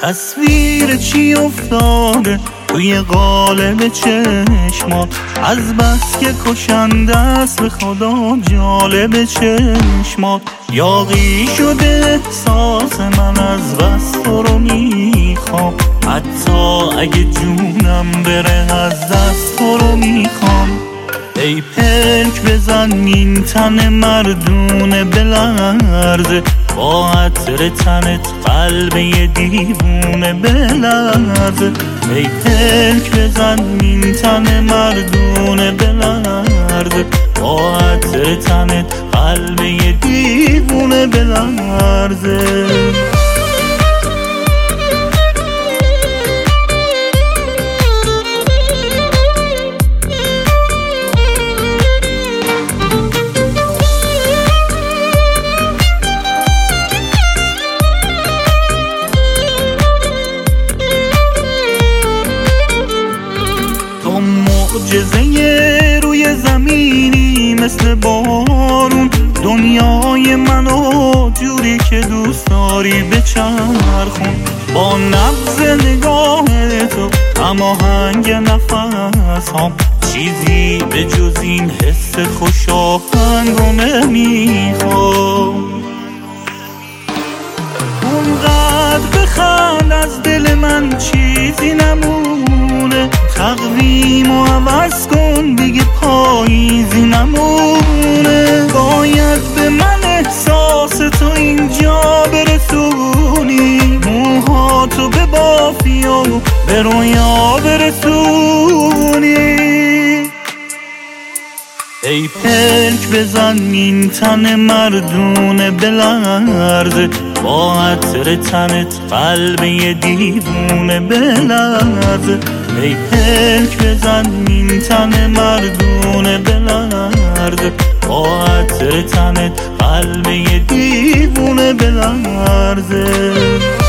تصویر چی افتاده توی قالب چشمات؟ از بس که کشنده است به خدا جالب چشمات. یاغی شده احساس من از بس تو رو میخوام، حتی اگه جونم بره از دست تو رو میخوام. ای پلک بزن این تن مردونه بلرزه، با عطر تنت قلب یه دیوونه بلرزه. ای پلک بزن این تن مردونه بلرزه، با عطر تنت قلب یه دیوونه بلرزه. معجزه روی زمینی مثل بارون، دنیای منو جوری که دوست داری بچرخون. با نبض نگاه تو هماهنگ نفس هم، چیزی به جز این حس خوشاهنگو نمیخوام. اونقدر بخند از دل من چیزی نمونه، تقویمو عوض کن دیگه پاییزی نمونه. باید به من احساس تو اینجا برسونی، موهاتو ببافی و به رویا برسونی. ای پلک بزن این تن مردونه بلرزه، با عطر تنت قلب یه دیوونه بلرزه. ای پلک بزن این تن مردونه بلرزه، با عطر تنت قلب یه دیوونه بلرزه.